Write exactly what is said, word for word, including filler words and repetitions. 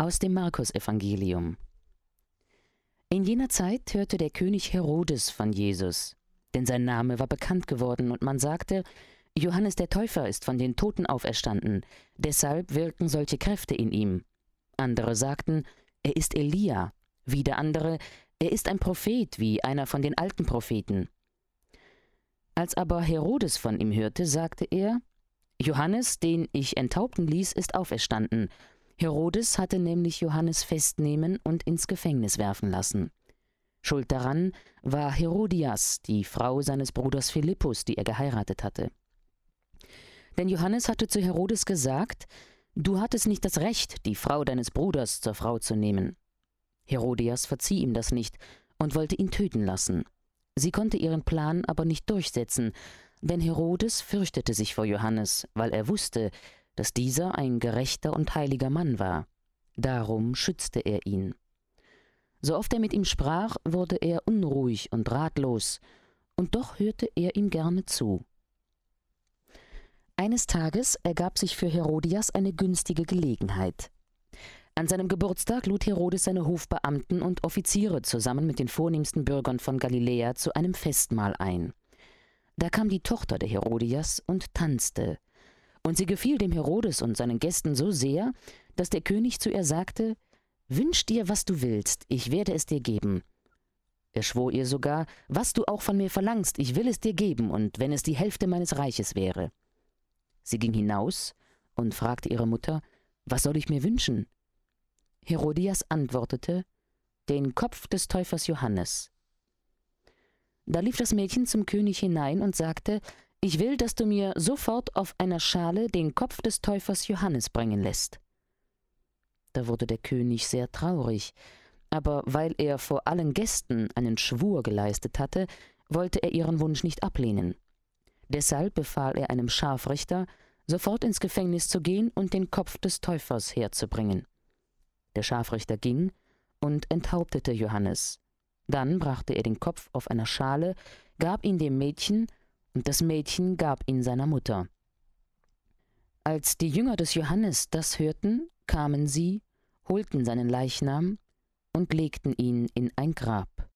Aus dem Markus-Evangelium. In jener Zeit hörte der König Herodes von Jesus, denn sein Name war bekannt geworden und man sagte, Johannes der Täufer ist von den Toten auferstanden, deshalb wirken solche Kräfte in ihm. Andere sagten, er ist Elia, wieder andere, er ist ein Prophet wie einer von den alten Propheten. Als aber Herodes von ihm hörte, sagte er, Johannes, den ich enthaupten ließ, ist auferstanden. Herodes hatte nämlich Johannes festnehmen und ins Gefängnis werfen lassen. Schuld daran war Herodias, die Frau seines Bruders Philippus, die er geheiratet hatte. Denn Johannes hatte zu Herodes gesagt, du hattest nicht das Recht, die Frau deines Bruders zur Frau zu nehmen. Herodias verzieh ihm das nicht und wollte ihn töten lassen. Sie konnte ihren Plan aber nicht durchsetzen, denn Herodes fürchtete sich vor Johannes, weil er wusste, dass dieser ein gerechter und heiliger Mann war. Darum schützte er ihn. So oft er mit ihm sprach, wurde er unruhig und ratlos, und doch hörte er ihm gerne zu. Eines Tages ergab sich für Herodias eine günstige Gelegenheit. An seinem Geburtstag lud Herodes seine Hofbeamten und Offiziere zusammen mit den vornehmsten Bürgern von Galiläa zu einem Festmahl ein. Da kam die Tochter der Herodias und tanzte. Und sie gefiel dem Herodes und seinen Gästen so sehr, dass der König zu ihr sagte, »Wünsch dir, was du willst, ich werde es dir geben.« Er schwor ihr sogar, »Was du auch von mir verlangst, ich will es dir geben, und wenn es die Hälfte meines Reiches wäre.« Sie ging hinaus und fragte ihre Mutter, »Was soll ich mir wünschen?« Herodias antwortete, »Den Kopf des Täufers Johannes.« Da lief das Mädchen zum König hinein und sagte, »Ich will, dass du mir sofort auf einer Schale den Kopf des Täufers Johannes bringen lässt.« Da wurde der König sehr traurig, aber weil er vor allen Gästen einen Schwur geleistet hatte, wollte er ihren Wunsch nicht ablehnen. Deshalb befahl er einem Scharfrichter, sofort ins Gefängnis zu gehen und den Kopf des Täufers herzubringen. Der Scharfrichter ging und enthauptete Johannes. Dann brachte er den Kopf auf einer Schale, gab ihn dem Mädchen, und das Mädchen gab ihn seiner Mutter. Als die Jünger des Johannes das hörten, kamen sie, holten seinen Leichnam und legten ihn in ein Grab.